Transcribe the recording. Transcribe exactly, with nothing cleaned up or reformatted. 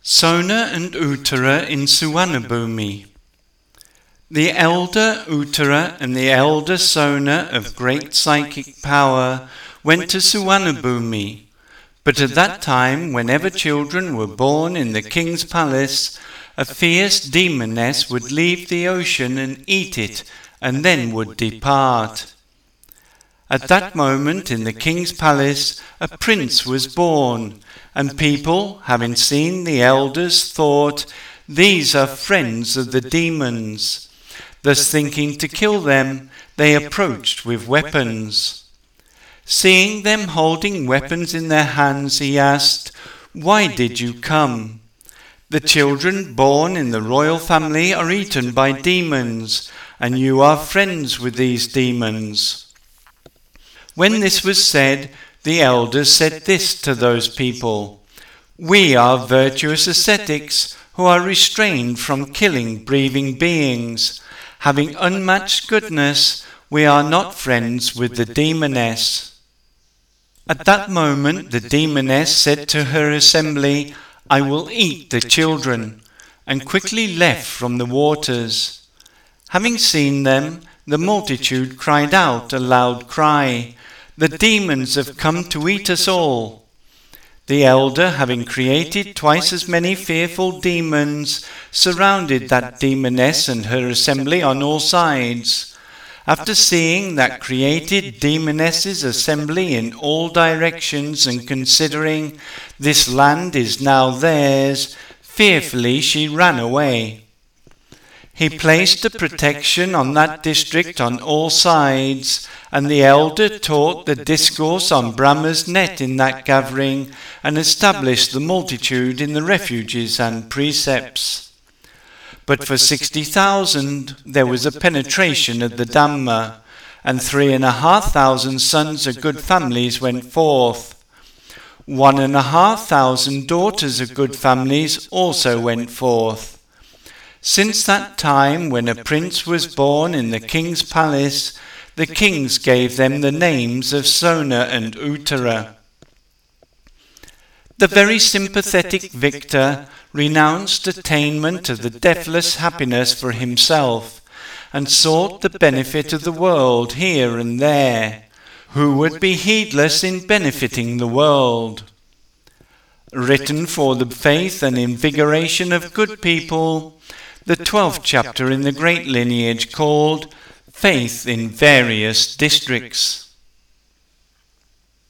Sona and Uttara in Suvarnabhumi. The elder Uttara and the elder Sona of great psychic power went to Suvarnabhumi, but at that time, whenever children were born in the king's palace, a fierce demoness would leave the ocean and eat it, and then would depart. At that moment in the king's palace a prince was born, and people, having seen the elders, thought, "These are friends of the demons." Thus thinking to kill them, they approached with weapons. Seeing them holding weapons in their hands, he asked, "Why did you come?" "The children born in the royal family are eaten by demons, and you are friends with these demons." When this was said, the elders said this to those people: "We are virtuous ascetics who are restrained from killing breathing beings. Having unmatched goodness, we are not friends with the demoness." At that moment the demoness said to her assembly, "I will eat the children," and quickly left from the waters. Having seen them, the multitude cried out a loud cry, "The demons have come to eat us all." The elder, having created twice as many fearful demons, surrounded that demoness and her assembly on all sides. After seeing that created demoness's assembly in all directions, and considering this land is now theirs, fearfully she ran away. He placed a protection on that district on all sides, and the elder taught the discourse on Brahma's net in that gathering, and established the multitude in the refuges and precepts. But for sixty thousand there was a penetration of the Dhamma, and three and a half thousand sons of good families went forth. One and a half thousand daughters of good families also went forth. Since that time, when a prince was born in the king's palace, the kings gave them the names of Sona and Uttara. The very sympathetic victor renounced attainment of the deathless happiness for himself, and sought the benefit of the world here and there. Who would be heedless in benefiting the world? Written for the faith and invigoration of good people, the twelfth chapter in the great lineage called Faith in Various Districts.